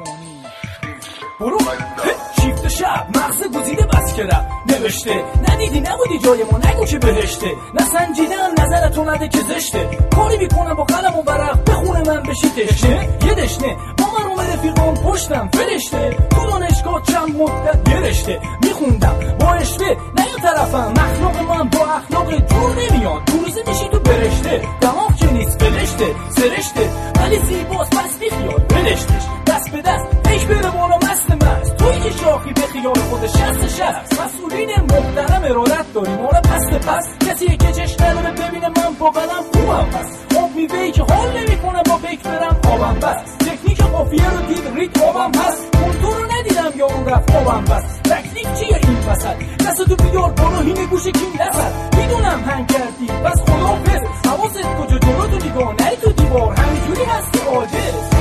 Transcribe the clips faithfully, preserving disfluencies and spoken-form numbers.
کنی برو شیفت شب مغز گزیده بس کرم نوشته ندیدی نبودی جای ما نگو که بهشته نسنجیدم نظرتو نده که زشته کاری میکنم با قلم و ورق بخونه من بشی تشنه یه دشنه با من اومد رفیقان پشتم فرشته تو دانشگاه چند مدت یه رشته میخوندم با اشته نه یه طرفم مخلوق من با اخلاق جور نمیاد دو روزه میشی تو برشته دماغ که نیست فرشته سرشته ولی زیباست پس بیخیال بلشتش دست به دست پیش بره بالا مست مست توی که شاخی به خیال خودش شست شست مسئولین محترم ارادت داریم آره پس پس کسی که چشم نداره ببینه من با قدم خوبم بس آب میوهی که حال نمیکنه با بیک برم آبم بس تکنیک قافیه رو دید ریت آبم هست کنتور رو ندیدم یا اون رفت آبم بس تکلیف چیه این وسط دستتو بیار بالا هینه گوشه کین نزد میدونم هنگ کردی بس خداحافظ حواست کجا جلو تو نگاه نری تو دیوار همینجوری هستی عاجز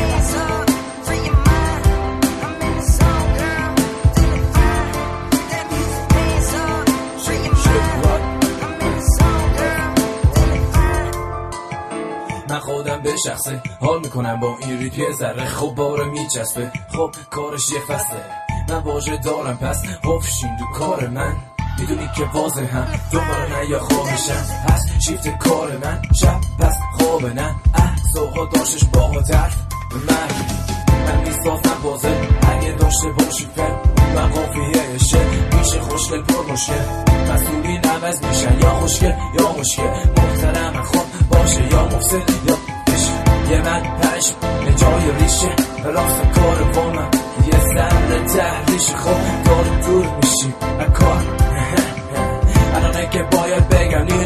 من خودم به شخصه حال میکنم با این ریپ یه ذره خب باره میچسبه خب کارش یه فصله من واژه دارم پس حفشین دو کار من میدونی که واضح هم دوباره نه یا خوابشم هست شیفت کار من شب پس خواب نه احساها داشتش با طرف من من میسازم بازه اگه داشته باشی فر من قافیهشه میشه خوشگل پر مشکل مسئولین عوض میشن یا خوشگل یا مشکل محترم خود باشه یا مفسد یا بشه یه من پشم به جای ریشه راست کار با من یه ذره تحریش خب داره دور میشیم کار الانه که باید بگم